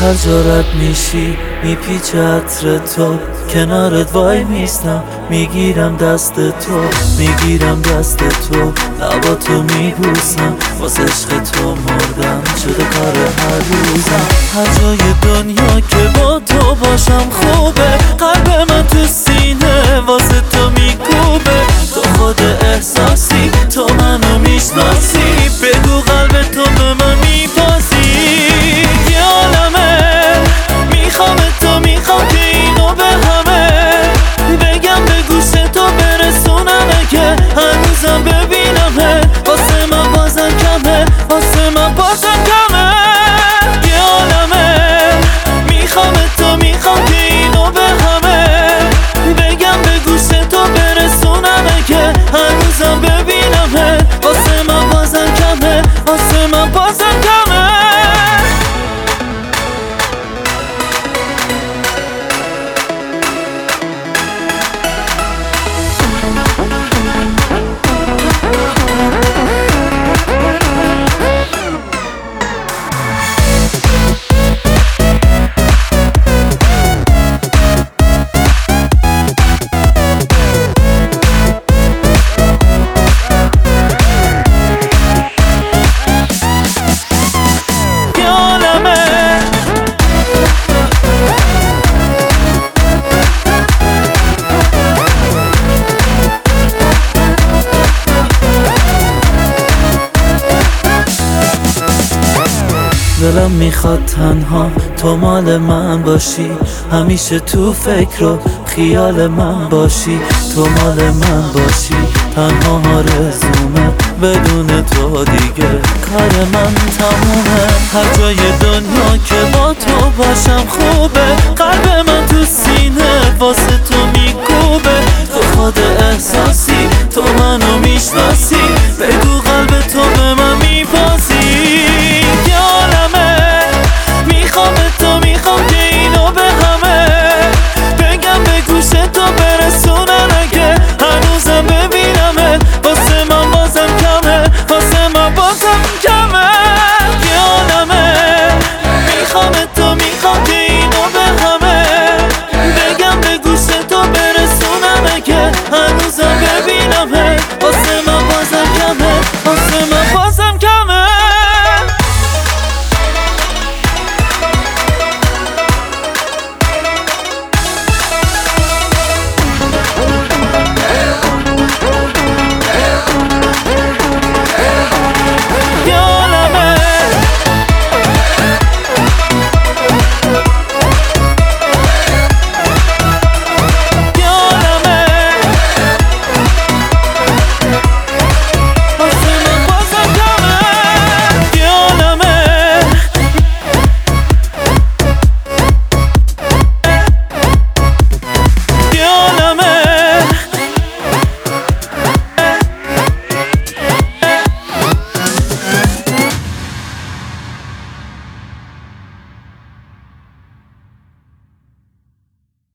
هر جا رد میشی میپیچه عطر تو، کنارت وای میستم میگیرم دست تو، میگیرم دست تو، لباتو میبوسم، واسه عشق تو مردم شده کار هر روزم. هر جای دنیا که با تو باشم خوبه، قلب من تو سینه واسه تو میکوبه. تو خود احساسی، تو منو میشناسی، بگو قلب تو به من میپاسی. یه عالمه میخوام تو، میخوام که اینو به همه بگم، به گوش تو برسونم که هنوزم ببینمه. واسه من بازم کمه، واسه من بازم کمه. یه عالمه میخوام تو، میخوام که اینو به همه بگم، به گوش تو برسونم که هنوزم ببینمه. واسه من بازم کمه، واسه من بازم کمه. دلم میخواد تنها تو مال من باشی، همیشه تو فکر و خیال من باشی. تو مال من باشی، تنها آرزومه، بدون تو دیگه کار من تمومه. هر جای دنیا که با تو باشم خوبه، قلب من تو سینه واسه تو میکوبه. تو خود احساسی، تو منو میشناسی،